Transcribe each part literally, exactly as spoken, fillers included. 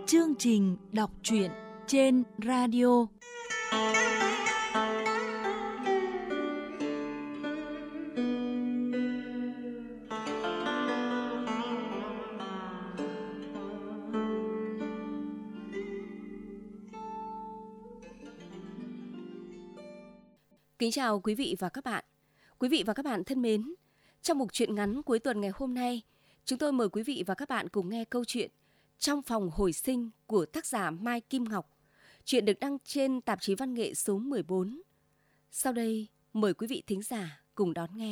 chương trình đọc truyện trên radio. Kính chào quý vị và các bạn. Quý vị và các bạn thân mến, trong mục truyện ngắn cuối tuần ngày hôm nay, chúng tôi mời quý vị và các bạn cùng nghe câu chuyện Trong phòng hồi sinh của tác giả Mai Kim Ngọc. Chuyện được đăng trên tạp chí văn nghệ số mười bốn. Sau đây, mời quý vị thính giả cùng đón nghe.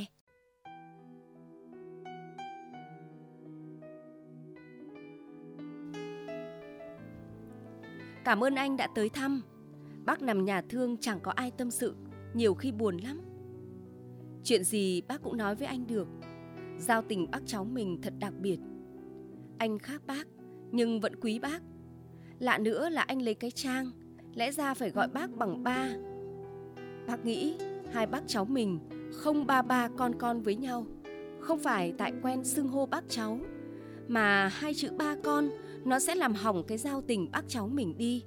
Cảm ơn anh đã tới thăm. Bác nằm nhà thương chẳng có ai tâm sự, nhiều khi buồn lắm. Chuyện gì bác cũng nói với anh được. Giao tình bác cháu mình thật đặc biệt. Anh khác bác, nhưng vẫn quý bác. Lạ nữa là anh lấy cái Trang, lẽ ra phải gọi bác bằng ba. Bác nghĩ hai bác cháu mình không ba ba con con với nhau, không phải tại quen xưng hô bác cháu, mà hai chữ ba con nó sẽ làm hỏng cái giao tình bác cháu mình đi.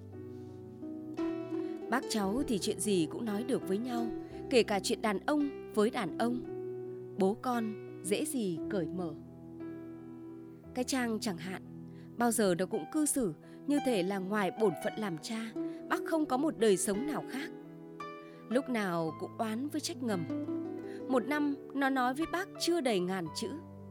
Bác cháu thì chuyện gì cũng nói được với nhau, kể cả chuyện đàn ông với đàn ông. Bố con dễ gì cởi mở. Cái Trang chẳng hạn, bao giờ nó cũng cư xử như thể là ngoài bổn phận làm cha, bác không có một đời sống nào khác. Lúc nào cũng oán với trách ngầm. Một năm nó nói với bác chưa đầy ngàn chữ.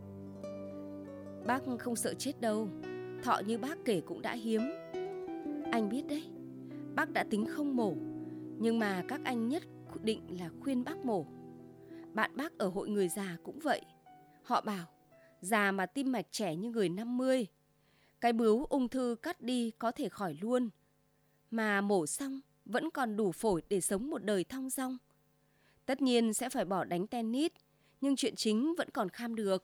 Bác không sợ chết đâu, thọ như bác kể cũng đã hiếm. Anh biết đấy, bác đã tính không mổ, nhưng mà các anh nhất định là khuyên bác mổ. Bạn bác ở hội người già cũng vậy. Họ bảo, già mà tim mạch trẻ như người năm mươi. Cái bướu ung thư cắt đi có thể khỏi luôn, mà mổ xong vẫn còn đủ phổi để sống một đời thong dong. Tất nhiên sẽ phải bỏ đánh tennis, nhưng chuyện chính vẫn còn kham được.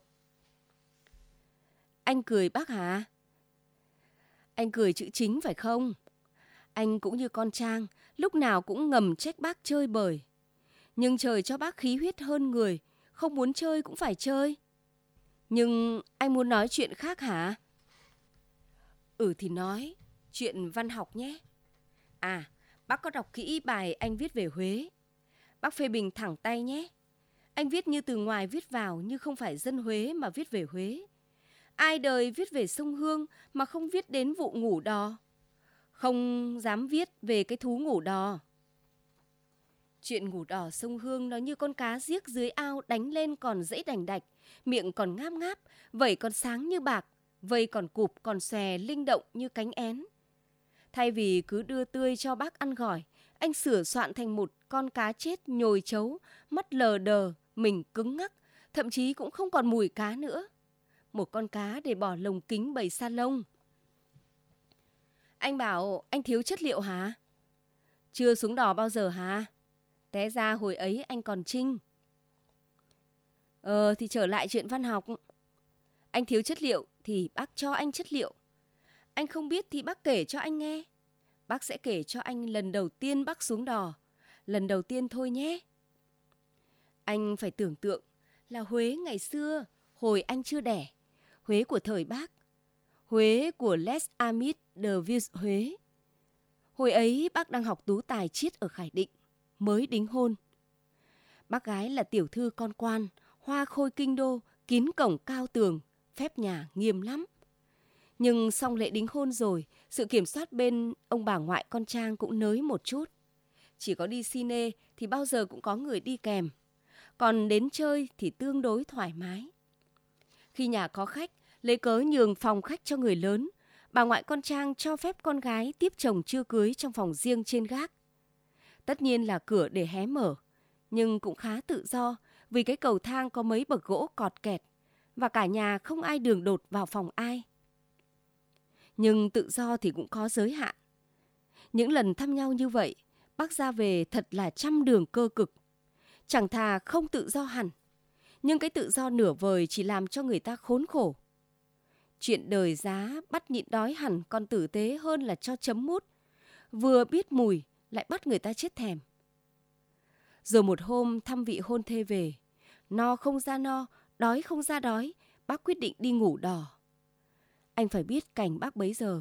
Anh cười bác hả? Anh cười chữ chính phải không? Anh cũng như con Trang, lúc nào cũng ngầm trách bác chơi bời. Nhưng trời cho bác khí huyết hơn người, không muốn chơi cũng phải chơi. Nhưng anh muốn nói chuyện khác hả? Ừ thì nói, chuyện văn học nhé. À, bác có đọc kỹ bài anh viết về Huế. Bác phê bình thẳng tay nhé. Anh viết như từ ngoài viết vào, như không phải dân Huế mà viết về Huế. Ai đời viết về sông Hương mà không viết đến vụ ngủ đò. Không dám viết về cái thú ngủ đò. Chuyện ngủ đò sông Hương nó như con cá giếc dưới ao đánh lên còn dãy đành đạch, miệng còn ngáp ngáp, vẩy còn sáng như bạc, vây còn cụp còn xòe linh động như cánh én. Thay vì cứ đưa tươi cho bác ăn gỏi, anh sửa soạn thành một con cá chết nhồi chấu, mắt lờ đờ, mình cứng ngắc, thậm chí cũng không còn mùi cá nữa. Một con cá để bỏ lồng kính bầy sa lông. Anh bảo anh thiếu chất liệu hả? Chưa xuống đò bao giờ hả? Té ra hồi ấy anh còn trinh. Ờ thì trở lại chuyện văn học. Anh thiếu chất liệu thì bác cho anh chất liệu. Anh không biết thì bác kể cho anh nghe. Bác sẽ kể cho anh lần đầu tiên bác xuống đò. Lần đầu tiên thôi nhé. Anh phải tưởng tượng là Huế ngày xưa, hồi anh chưa đẻ. Huế của thời bác. Huế của Les Amis de Ville Huế. Hồi ấy bác đang học tú tài triết ở Khải Định, mới đính hôn. Bác gái là tiểu thư con quan, hoa khôi kinh đô, kín cổng cao tường, phép nhà nghiêm lắm. Nhưng xong lễ đính hôn rồi, sự kiểm soát bên ông bà ngoại con Trang cũng nới một chút. Chỉ có đi cine thì bao giờ cũng có người đi kèm. Còn đến chơi thì tương đối thoải mái. Khi nhà có khách, lấy cớ nhường phòng khách cho người lớn, bà ngoại con Trang cho phép con gái tiếp chồng chưa cưới trong phòng riêng trên gác. Tất nhiên là cửa để hé mở, nhưng cũng khá tự do vì cái cầu thang có mấy bậc gỗ cọt kẹt và cả nhà không ai đường đột vào phòng ai. Nhưng tự do thì cũng có giới hạn. Những lần thăm nhau như vậy, bác ra về thật là trăm đường cơ cực. Chẳng thà không tự do hẳn, nhưng cái tự do nửa vời chỉ làm cho người ta khốn khổ. Chuyện đời giá bắt nhịn đói hẳn còn tử tế hơn là cho chấm mút. Vừa biết mùi lại bắt người ta chết thèm. Rồi một hôm thăm vị hôn thê về, no không ra no, đói không ra đói, bác quyết định đi ngủ đò. Anh phải biết cảnh bác bấy giờ,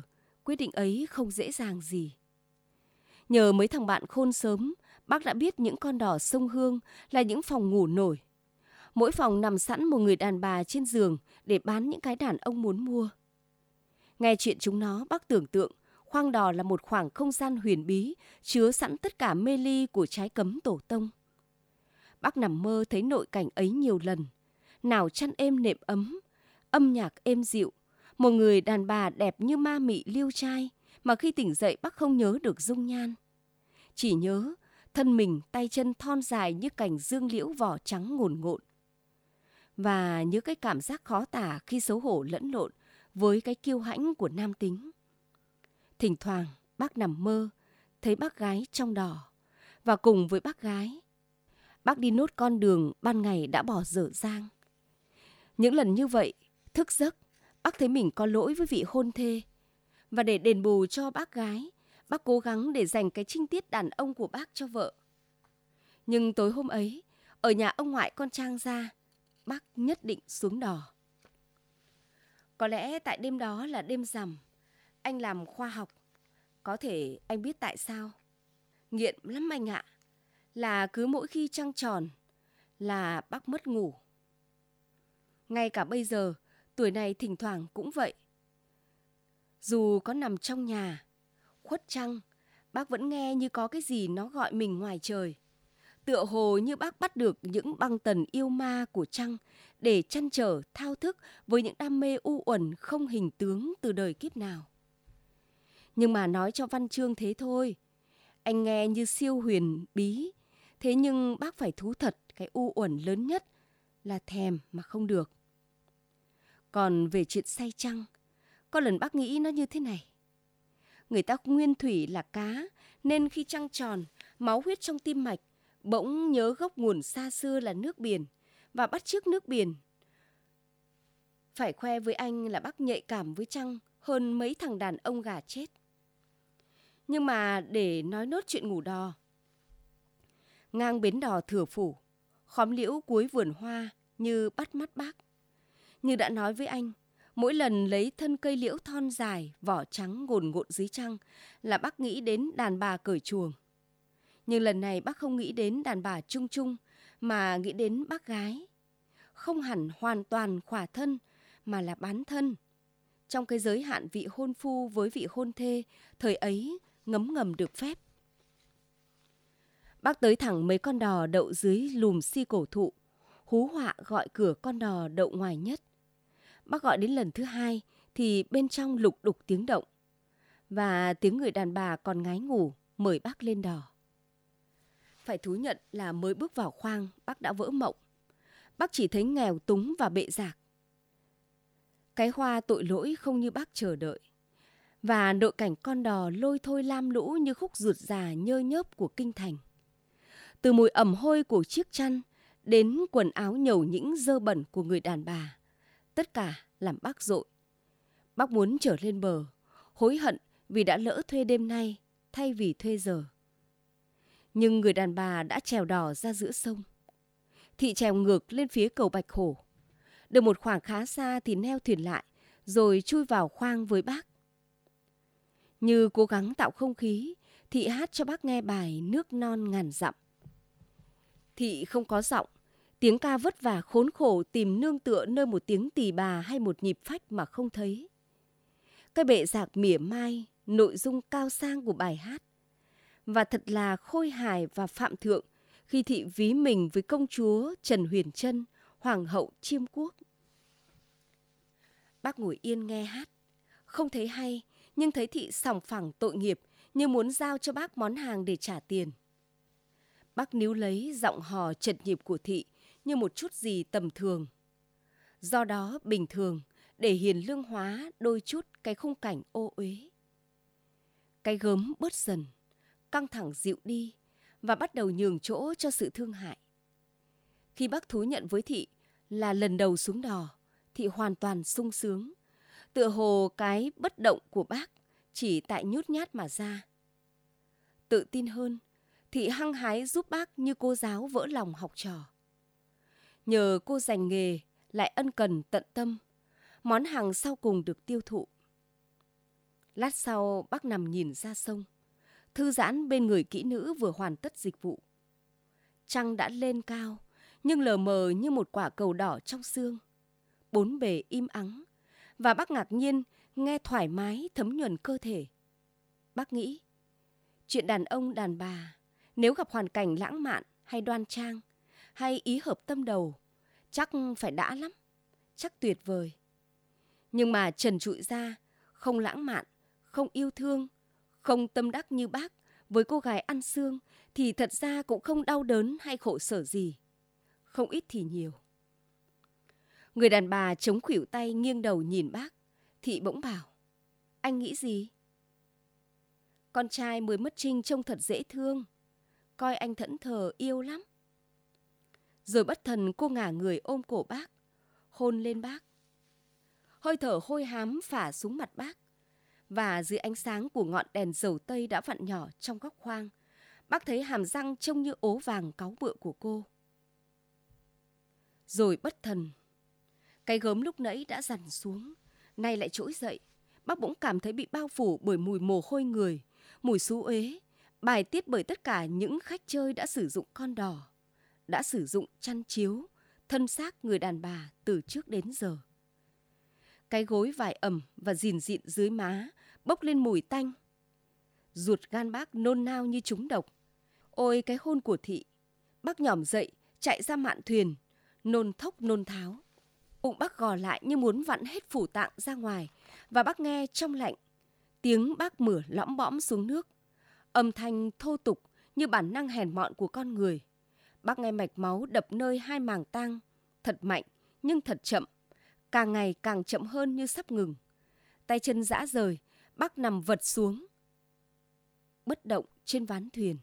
quyết định ấy không dễ dàng gì. Nhờ mấy thằng bạn khôn sớm, bác đã biết những con đò sông Hương là những phòng ngủ nổi. Mỗi phòng nằm sẵn một người đàn bà trên giường để bán những cái đàn ông muốn mua. Nghe chuyện chúng nó, bác tưởng tượng khoang đò là một khoảng không gian huyền bí, chứa sẵn tất cả mê ly của trái cấm tổ tông. Bác nằm mơ thấy nội cảnh ấy nhiều lần. Nào chăn êm nệm ấm, âm nhạc êm dịu, một người đàn bà đẹp như ma mị liêu trai, mà khi tỉnh dậy bác không nhớ được dung nhan. Chỉ nhớ thân mình tay chân thon dài như cành dương liễu vỏ trắng ngồn ngộn. Và nhớ cái cảm giác khó tả khi xấu hổ lẫn lộn với cái kiêu hãnh của nam tính. Thỉnh thoảng bác nằm mơ thấy bác gái trong đò, và cùng với bác gái, bác đi nốt con đường ban ngày đã bỏ dở dang. Những lần như vậy, thức giấc, bác thấy mình có lỗi với vị hôn thê. Và để đền bù cho bác gái, bác cố gắng để dành cái trinh tiết đàn ông của bác cho vợ. Nhưng tối hôm ấy, ở nhà ông ngoại con Trang ra, bác nhất định xuống đò. Có lẽ tại đêm đó là đêm rằm, anh làm khoa học. Có thể anh biết tại sao. Nghiện lắm anh ạ. Là cứ mỗi khi trăng tròn là bác mất ngủ. Ngay cả bây giờ, tuổi này thỉnh thoảng cũng vậy. Dù có nằm trong nhà, khuất trăng, bác vẫn nghe như có cái gì nó gọi mình ngoài trời. Tựa hồ như bác bắt được những băng tần yêu ma của trăng để trăn trở thao thức với những đam mê u uẩn không hình tướng từ đời kiếp nào. Nhưng mà nói cho văn chương thế thôi, anh nghe như siêu huyền bí. Thế nhưng bác phải thú thật cái u uẩn lớn nhất là thèm mà không được. Còn về chuyện say trăng, có lần bác nghĩ nó như thế này. Người ta nguyên thủy là cá, nên khi trăng tròn, máu huyết trong tim mạch bỗng nhớ gốc nguồn xa xưa là nước biển và bắt chước nước biển. Phải khoe với anh là bác nhạy cảm với trăng hơn mấy thằng đàn ông gà chết. Nhưng mà để nói nốt chuyện ngủ đò. Ngang bến đò Thừa Phủ, khóm liễu cuối vườn hoa như bắt mắt bác. Như đã nói với anh, mỗi lần lấy thân cây liễu thon dài, vỏ trắng ngồn ngộn dưới trăng là bác nghĩ đến đàn bà cởi chuồng. Nhưng lần này bác không nghĩ đến đàn bà chung chung, mà nghĩ đến bác gái. Không hẳn hoàn toàn khỏa thân, mà là bán thân. Trong cái giới hạn vị hôn phu với vị hôn thê, thời ấy ngấm ngầm được phép. Bác tới thẳng mấy con đò đậu dưới lùm si cổ thụ, hú họa gọi cửa con đò đậu ngoài nhất. Bác gọi đến lần thứ hai thì bên trong lục đục tiếng động. Và tiếng người đàn bà còn ngái ngủ mời bác lên đò. Phải thú nhận là mới bước vào khoang, bác đã vỡ mộng. Bác chỉ thấy nghèo túng và bệ rạc. Cái hoa tội lỗi không như bác chờ đợi. Và nội cảnh con đò lôi thôi lam lũ như khúc rượt rà nhơ nhớp của kinh thành. Từ mùi ẩm hôi của chiếc chăn đến quần áo nhầu nhĩnh dơ bẩn của người đàn bà, tất cả làm bác dội. Bác muốn trở lên bờ, hối hận vì đã lỡ thuê đêm nay thay vì thuê giờ. Nhưng người đàn bà đã chèo đò ra giữa sông. Thị chèo ngược lên phía cầu Bạch Hổ. Được một khoảng khá xa thì neo thuyền lại, rồi chui vào khoang với bác. Như cố gắng tạo không khí, Thị hát cho bác nghe bài Nước non ngàn dặm. Thị không có giọng, tiếng ca vất vả khốn khổ tìm nương tựa nơi một tiếng tỳ bà hay một nhịp phách mà không thấy. Cái bệ rạc mỉa mai, nội dung cao sang của bài hát. Và thật là khôi hài và phạm thượng khi Thị ví mình với công chúa Trần Huyền Trân, hoàng hậu Chiêm Quốc. Bác ngồi yên nghe hát, không thấy hay, nhưng thấy Thị sòng phẳng tội nghiệp như muốn giao cho bác món hàng để trả tiền. Bác níu lấy giọng hò chật nhịp của Thị như một chút gì tầm thường. Do đó bình thường để hiền lương hóa đôi chút cái khung cảnh ô uế. Cái gớm bớt dần, căng thẳng dịu đi và bắt đầu nhường chỗ cho sự thương hại. Khi bác thú nhận với Thị là lần đầu xuống đò, Thị hoàn toàn sung sướng. Tựa hồ cái bất động của bác chỉ tại nhút nhát mà ra. Tự tin hơn, Thị hăng hái giúp bác như cô giáo vỡ lòng học trò. Nhờ cô dành nghề lại ân cần tận tâm, món hàng sau cùng được tiêu thụ. Lát sau bác nằm nhìn ra sông, thư giãn bên người kỹ nữ vừa hoàn tất dịch vụ. Trăng đã lên cao, nhưng lờ mờ như một quả cầu đỏ trong sương. Bốn bề im ắng, và bác ngạc nhiên nghe thoải mái thấm nhuần cơ thể. Bác nghĩ, chuyện đàn ông đàn bà, nếu gặp hoàn cảnh lãng mạn hay đoan trang, hay ý hợp tâm đầu, chắc phải đã lắm, chắc tuyệt vời. Nhưng mà trần trụi ra, không lãng mạn, không yêu thương, không tâm đắc như bác với cô gái ăn xương, thì thật ra cũng không đau đớn hay khổ sở gì. Không ít thì nhiều. Người đàn bà chống khuỷu tay nghiêng đầu nhìn bác. Thị bỗng bảo, anh nghĩ gì? Con trai mới mất trinh trông thật dễ thương, coi anh thẫn thờ yêu lắm. Rồi bất thần cô ngả người ôm cổ bác, hôn lên bác. Hơi thở hôi hám phả xuống mặt bác, và dưới ánh sáng của ngọn đèn dầu tây đã vặn nhỏ trong góc khoang, bác thấy hàm răng trông như ố vàng cáu bựa của cô. Rồi bất thần, cái gớm lúc nãy đã dằn xuống, nay lại trỗi dậy. Bác bỗng cảm thấy bị bao phủ bởi mùi mồ hôi người, mùi xú uế, bài tiết bởi tất cả những khách chơi đã sử dụng con đò, đã sử dụng chăn chiếu, thân xác người đàn bà từ trước đến giờ. Cái gối vải ẩm và rìn rịn dưới má bốc lên mùi tanh. Ruột gan bác nôn nao như trúng độc. Ôi cái hôn của Thị! Bác nhỏm dậy, chạy ra mạn thuyền, nôn thốc nôn tháo. Bụng bác gò lại như muốn vặn hết phủ tạng ra ngoài, và bác nghe trong lạnh tiếng bác mửa lõm bõm xuống nước, âm thanh thô tục như bản năng hèn mọn của con người. Bác nghe mạch máu đập nơi hai màng tang, thật mạnh nhưng thật chậm, càng ngày càng chậm hơn như sắp ngừng. Tay chân rã rời, bác nằm vật xuống, bất động trên ván thuyền.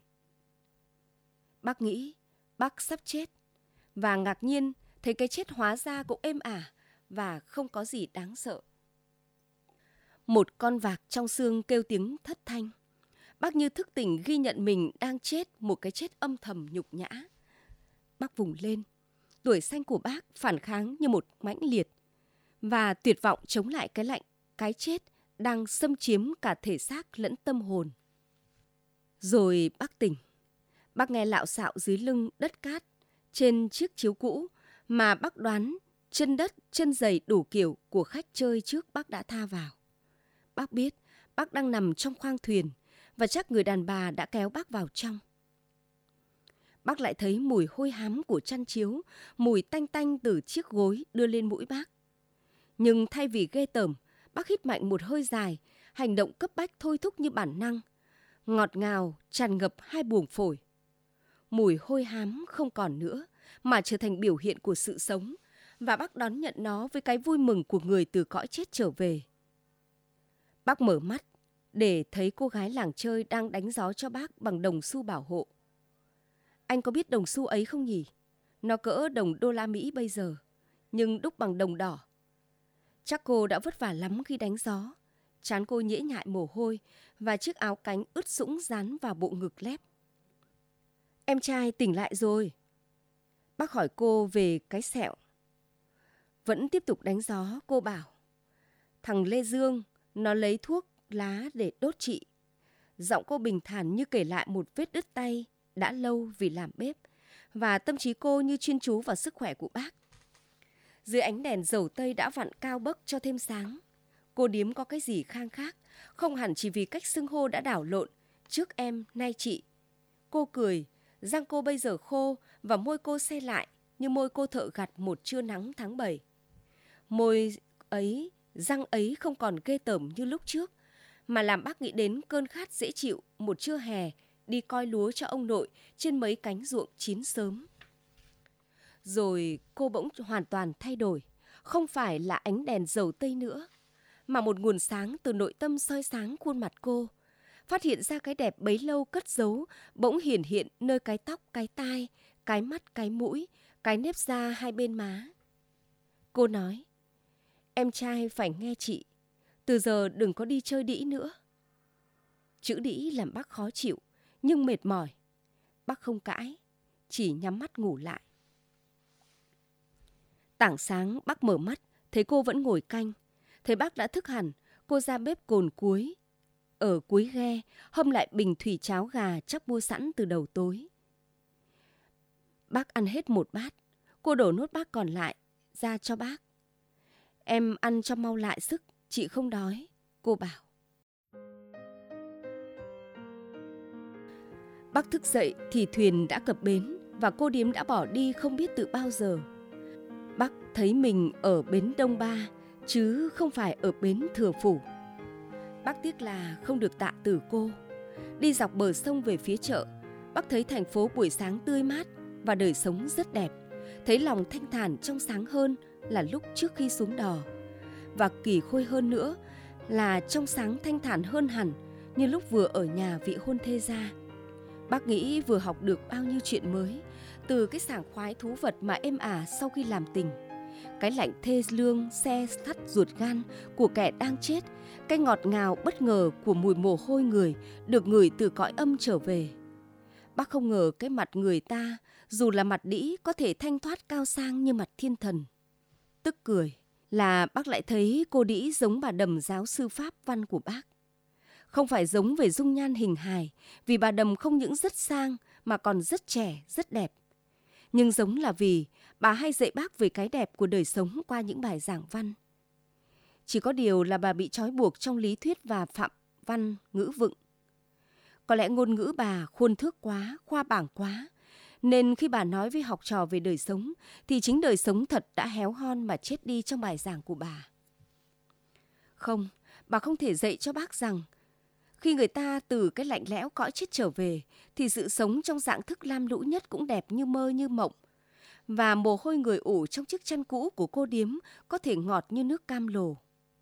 Bác nghĩ bác sắp chết, và ngạc nhiên thấy cái chết hóa ra cũng êm ả và không có gì đáng sợ. Một con vạc trong xương kêu tiếng thất thanh. Bác như thức tỉnh ghi nhận mình đang chết một cái chết âm thầm nhục nhã. Bác vùng lên. Tuổi xanh của bác phản kháng như một mãnh liệt, và tuyệt vọng chống lại cái lạnh, cái chết đang xâm chiếm cả thể xác lẫn tâm hồn. Rồi bác tỉnh. Bác nghe lạo xạo dưới lưng đất cát trên chiếc chiếu cũ mà bác đoán chân đất, chân giày đủ kiểu của khách chơi trước bác đã tha vào. Bác biết bác đang nằm trong khoang thuyền, và chắc người đàn bà đã kéo bác vào trong. Bác lại thấy mùi hôi hám của chăn chiếu, mùi tanh tanh từ chiếc gối đưa lên mũi bác. Nhưng thay vì ghê tởm, bác hít mạnh một hơi dài, hành động cấp bách thôi thúc như bản năng. Ngọt ngào tràn ngập hai buồng phổi. Mùi hôi hám không còn nữa, mà trở thành biểu hiện của sự sống, và bác đón nhận nó với cái vui mừng của người từ cõi chết trở về. Bác mở mắt để thấy cô gái làng chơi đang đánh gió cho bác bằng đồng xu bảo hộ. Anh có biết đồng xu ấy không nhỉ? Nó cỡ đồng đô la Mỹ bây giờ, nhưng đúc bằng đồng đỏ. Chắc cô đã vất vả lắm khi đánh gió. Trán cô nhễ nhại mồ hôi, và chiếc áo cánh ướt sũng dán vào bộ ngực lép. Em trai tỉnh lại rồi. Bác hỏi cô về cái sẹo. Vẫn tiếp tục đánh gió, cô bảo. Thằng Lê Dương, nó lấy thuốc lá để đốt chị. Giọng cô bình thản như kể lại một vết đứt tay đã lâu vì làm bếp, và tâm trí cô như chuyên chú vào sức khỏe của bác. Dưới ánh đèn dầu tây đã vặn cao bấc cho thêm sáng, cô điếm có cái gì khang khác, không hẳn chỉ vì cách xưng hô đã đảo lộn, trước em, nay chị. Cô cười, răng cô bây giờ khô, và môi cô se lại như môi cô thợ gặt một trưa nắng tháng bảy. Môi ấy, răng ấy không còn ghê tởm như lúc trước, mà làm bác nghĩ đến cơn khát dễ chịu một trưa hè đi coi lúa cho ông nội trên mấy cánh ruộng chín sớm. Rồi cô bỗng hoàn toàn thay đổi, không phải là ánh đèn dầu tây nữa, mà một nguồn sáng từ nội tâm soi sáng khuôn mặt cô, phát hiện ra cái đẹp bấy lâu cất giấu bỗng hiển hiện nơi cái tóc, cái tai, cái mắt, cái mũi, cái nếp da hai bên má. Cô nói, em trai phải nghe chị, từ giờ đừng có đi chơi đĩ nữa. Chữ đĩ làm bác khó chịu, nhưng mệt mỏi. Bác không cãi, chỉ nhắm mắt ngủ lại. Tảng sáng bác mở mắt, thấy cô vẫn ngồi canh. Thấy bác đã thức hẳn, cô ra bếp cồn cuối, ở cuối ghe, hâm lại bình thủy cháo gà chắc mua sẵn từ đầu tối. Bác ăn hết một bát, cô đổ nốt bát còn lại ra cho bác. Em ăn cho mau lại sức, chị không đói, cô bảo. Bác thức dậy thì thuyền đã cập bến và cô điếm đã bỏ đi không biết từ bao giờ. Bác thấy mình ở bến Đông Ba chứ không phải ở bến Thừa Phủ. Bác tiếc là không được tạ từ cô. Đi dọc bờ sông về phía chợ, bác thấy thành phố buổi sáng tươi mát và đời sống rất đẹp. Thấy lòng thanh thản trong sáng hơn là lúc trước khi xuống đò. Và kỳ khôi hơn nữa là trong sáng thanh thản hơn hẳn như lúc vừa ở nhà vị hôn thê ra. Bác nghĩ vừa học được bao nhiêu chuyện mới, từ cái sảng khoái thú vật mà êm ả sau khi làm tình, cái lạnh thê lương xe thắt ruột gan của kẻ đang chết, cái ngọt ngào bất ngờ của mùi mồ hôi người được ngửi từ cõi âm trở về. Bác không ngờ cái mặt người ta, dù là mặt đĩ, có thể thanh thoát cao sang như mặt thiên thần. Tức cười là bác lại thấy cô đĩ giống bà Đầm giáo sư pháp văn của bác. Không phải giống về dung nhan hình hài, vì bà Đầm không những rất sang mà còn rất trẻ, rất đẹp. Nhưng giống là vì bà hay dạy bác về cái đẹp của đời sống qua những bài giảng văn. Chỉ có điều là bà bị trói buộc trong lý thuyết và phạm văn ngữ vựng. Có lẽ ngôn ngữ bà khuôn thước quá, khoa bảng quá, nên khi bà nói với học trò về đời sống thì chính đời sống thật đã héo hon mà chết đi trong bài giảng của bà. Không, bà không thể dạy cho bác rằng khi người ta từ cái lạnh lẽo cõi chết trở về thì sự sống trong dạng thức lam lũ nhất cũng đẹp như mơ như mộng. Và mồ hôi người ủ trong chiếc chăn cũ của cô điếm có thể ngọt như nước cam lồ.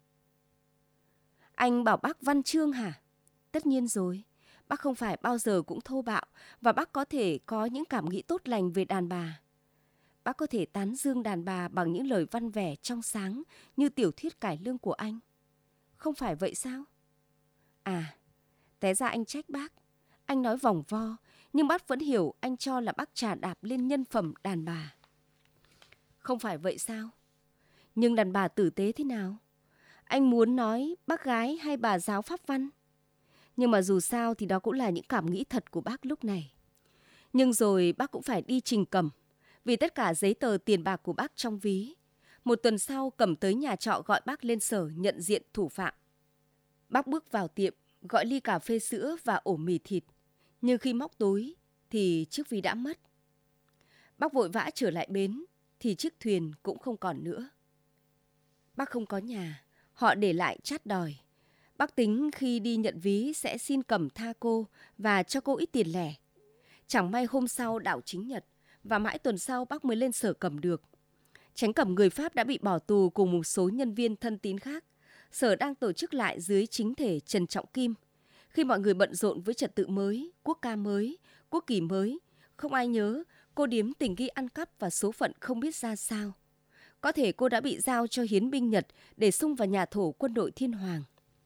Anh bảo bác văn chương hả? Tất nhiên rồi. Bác không phải bao giờ cũng thô bạo và bác có thể có những cảm nghĩ tốt lành về đàn bà. Bác có thể tán dương đàn bà bằng những lời văn vẻ trong sáng như tiểu thuyết cải lương của anh. Không phải vậy sao? À, té ra anh trách bác. Anh nói vòng vo, nhưng bác vẫn hiểu anh cho là bác trà đạp lên nhân phẩm đàn bà. Không phải vậy sao? Nhưng đàn bà tử tế thế nào? Anh muốn nói bác gái hay bà giáo pháp văn? Nhưng mà dù sao thì đó cũng là những cảm nghĩ thật của bác lúc này. Nhưng rồi bác cũng phải đi trình Cẩm, vì tất cả giấy tờ tiền bạc của bác trong ví. Một tuần sau Cẩm tới nhà trọ gọi bác lên sở nhận diện thủ phạm. Bác bước vào tiệm, gọi ly cà phê sữa và ổ mì thịt. Nhưng khi móc túi thì chiếc ví đã mất. Bác vội vã trở lại bến thì chiếc thuyền cũng không còn nữa. Bác không có nhà, họ để lại chát đòi. Bác tính khi đi nhận ví sẽ xin Cẩm tha cô và cho cô ít tiền lẻ. Chẳng may hôm sau đảo chính nhật và mãi tuần sau bác mới lên sở Cẩm được. Chánh Cẩm người Pháp đã bị bỏ tù cùng một số nhân viên thân tín khác. Sở đang tổ chức lại dưới chính thể Trần Trọng Kim. Khi mọi người bận rộn với trật tự mới, quốc ca mới, quốc kỳ mới, không ai nhớ cô điếm tình ghi ăn cắp và số phận không biết ra sao. Có thể cô đã bị giao cho hiến binh Nhật để xung vào nhà thổ quân đội Thiên Hoàng.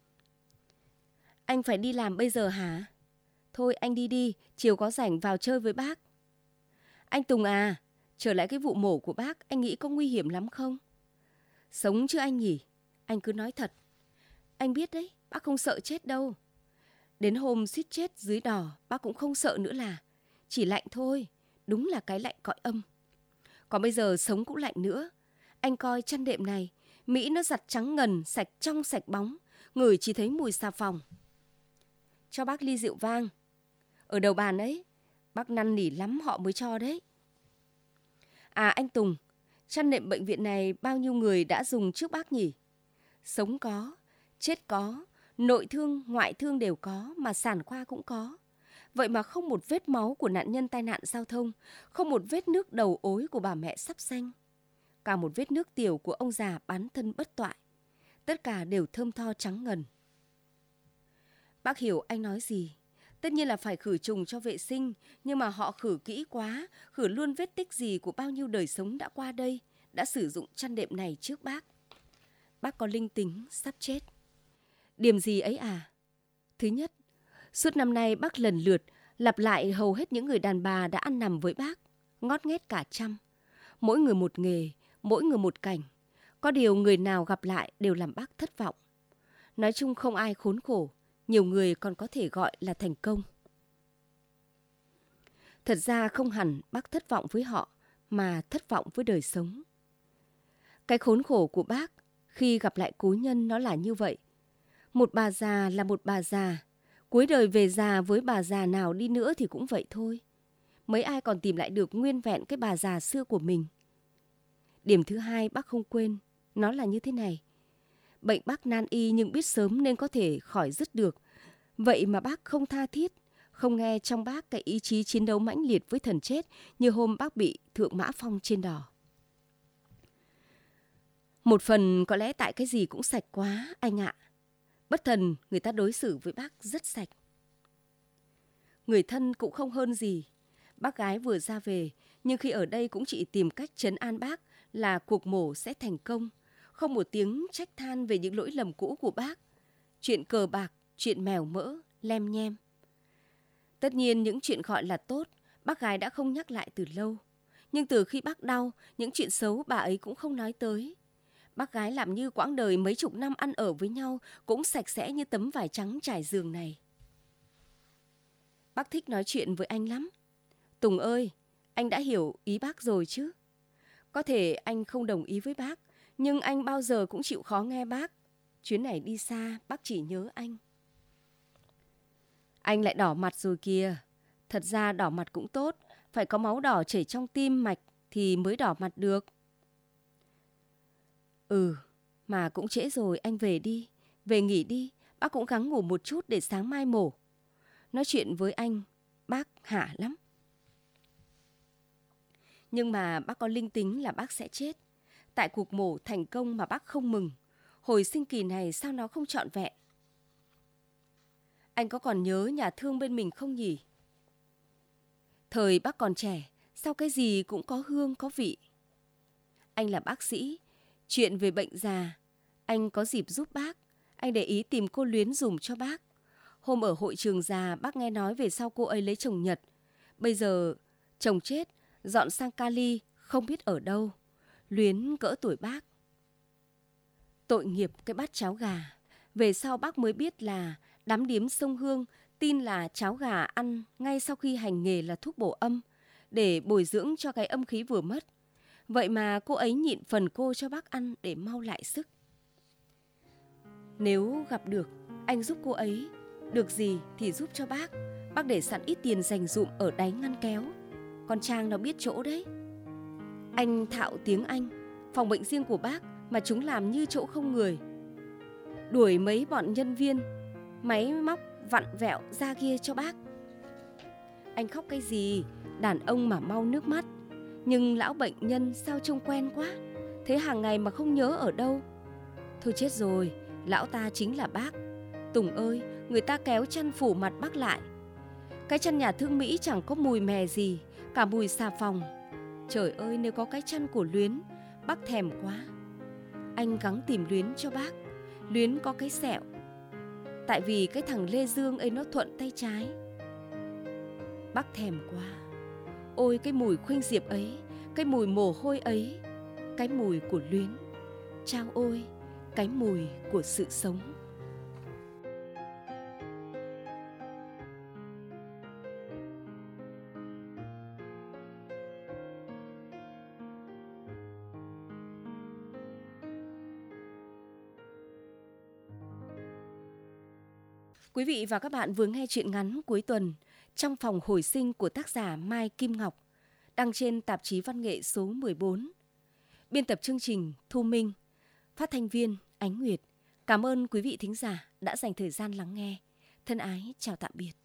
Anh phải đi làm bây giờ hả? Thôi anh đi đi, chiều có rảnh vào chơi với bác. Anh Tùng à, trở lại cái vụ mổ của bác, anh nghĩ có nguy hiểm lắm không? Sống chứ anh nhỉ? Anh cứ nói thật. Anh biết đấy, bác không sợ chết đâu. Đến hôm suýt chết dưới đò, bác cũng không sợ nữa là. Chỉ lạnh thôi, đúng là cái lạnh cõi âm. Còn bây giờ sống cũng lạnh nữa. Anh coi chăn đệm này, Mỹ nó giặt trắng ngần, sạch trong sạch bóng, ngửi chỉ thấy mùi xà phòng. Cho bác ly rượu vang. Ở đầu bàn ấy, bác năn nỉ lắm họ mới cho đấy. À anh Tùng, chăn đệm bệnh viện này bao nhiêu người đã dùng trước bác nhỉ? Sống có, chết có, nội thương, ngoại thương đều có, mà sản khoa cũng có. Vậy mà không một vết máu của nạn nhân tai nạn giao thông, không một vết nước đầu ối của bà mẹ sắp sanh, cả một vết nước tiểu của ông già bán thân bất toại. Tất cả đều thơm tho trắng ngần. Bác hiểu anh nói gì. Tất nhiên là phải khử trùng cho vệ sinh, nhưng mà họ khử kỹ quá, khử luôn vết tích gì của bao nhiêu đời sống đã qua đây, đã sử dụng chăn đệm này trước bác. Bác có linh tính sắp chết. Điểm gì ấy à? Thứ nhất, suốt năm nay bác lần lượt lặp lại hầu hết những người đàn bà đã ăn nằm với bác, ngót nghét cả trăm. Mỗi người một nghề, mỗi người một cảnh. Có điều người nào gặp lại đều làm bác thất vọng. Nói chung không ai khốn khổ, nhiều người còn có thể gọi là thành công. Thật ra không hẳn bác thất vọng với họ, mà thất vọng với đời sống. Cái khốn khổ của bác khi gặp lại cố nhân nó là như vậy. Một bà già là một bà già, cuối đời về già với bà già nào đi nữa thì cũng vậy thôi. Mấy ai còn tìm lại được nguyên vẹn cái bà già xưa của mình. Điểm thứ hai bác không quên, nó là như thế này. Bệnh bác nan y nhưng biết sớm nên có thể khỏi dứt được. Vậy mà bác không tha thiết, không nghe trong bác cái ý chí chiến đấu mãnh liệt với thần chết như hôm bác bị Thượng Mã Phong trên đò. Một phần có lẽ tại cái gì cũng sạch quá, anh ạ. Bất thần người ta đối xử với bác rất sạch. Người thân cũng không hơn gì. Bác gái vừa ra về, nhưng khi ở đây cũng chỉ tìm cách trấn an bác là cuộc mổ sẽ thành công. Không một tiếng trách than về những lỗi lầm cũ của bác. Chuyện cờ bạc, chuyện mèo mỡ, lem nhem. Tất nhiên những chuyện gọi là tốt, bác gái đã không nhắc lại từ lâu. Nhưng từ khi bác đau, những chuyện xấu bà ấy cũng không nói tới. Bác gái làm như quãng đời mấy chục năm ăn ở với nhau cũng sạch sẽ như tấm vải trắng trải giường này. Bác thích nói chuyện với anh lắm. Tùng ơi, anh đã hiểu ý bác rồi chứ? Có thể anh không đồng ý với bác, nhưng anh bao giờ cũng chịu khó nghe bác. Chuyến này đi xa, bác chỉ nhớ anh. Anh lại đỏ mặt rồi kìa. Thật ra đỏ mặt cũng tốt, phải có máu đỏ chảy trong tim mạch thì mới đỏ mặt được. Ừ, mà cũng trễ rồi, anh về đi. Về nghỉ đi, bác cũng gắng ngủ một chút để sáng mai mổ. Nói chuyện với anh, bác hả lắm. Nhưng mà bác có linh tính là bác sẽ chết. Tại cuộc mổ thành công mà bác không mừng. Hồi sinh kỳ này sao nó không trọn vẹn? Anh có còn nhớ nhà thương bên mình không nhỉ? Thời bác còn trẻ, sao cái gì cũng có hương có vị. Anh là bác sĩ, chuyện về bệnh già, anh có dịp giúp bác. Anh để ý tìm cô Luyến dùm cho bác. Hôm ở hội trường già, bác nghe nói về sau cô ấy lấy chồng Nhật. Bây giờ chồng chết, dọn sang Cali, không biết ở đâu. Luyến cỡ tuổi bác. Tội nghiệp cái bát cháo gà. Về sau bác mới biết là đám điếm sông Hương tin là cháo gà ăn ngay sau khi hành nghề là thuốc bổ âm, để bồi dưỡng cho cái âm khí vừa mất. Vậy mà cô ấy nhịn phần cô cho bác ăn để mau lại sức. Nếu gặp được, anh giúp cô ấy. Được gì thì giúp cho bác. Bác để sẵn ít tiền dành dụm ở đáy ngăn kéo. Con Trang nó biết chỗ đấy. Anh thạo tiếng Anh. Phòng bệnh riêng của bác mà chúng làm như chỗ không người. Đuổi mấy bọn nhân viên máy móc vặn vẹo ra kia cho bác. Anh khóc cái gì? Đàn ông mà mau nước mắt. Nhưng lão bệnh nhân sao trông quen quá. Thế hàng ngày mà không nhớ ở đâu. Thôi chết rồi, lão ta chính là bác. Tùng ơi, người ta kéo chăn phủ mặt bác lại. Cái chăn nhà thương Mỹ chẳng có mùi mè gì, cả mùi xà phòng. Trời ơi, nếu có cái chăn của Luyến, bác thèm quá. Anh gắng tìm Luyến cho bác. Luyến có cái sẹo. Tại vì cái thằng Lê Dương ấy nó thuận tay trái. Bác thèm quá. Ôi cái mùi khuynh diệp ấy, cái mùi mồ hôi ấy, cái mùi của Luyến. Chao ôi, cái mùi của sự sống. Quý vị và các bạn vừa nghe truyện ngắn cuối tuần Trong phòng hồi sinh của tác giả Mai Kim Ngọc, đăng trên tạp chí Văn nghệ số mười bốn. Biên tập chương trình Thu Minh, phát thanh viên Ánh Nguyệt. Cảm ơn quý vị thính giả đã dành thời gian lắng nghe. Thân ái chào tạm biệt.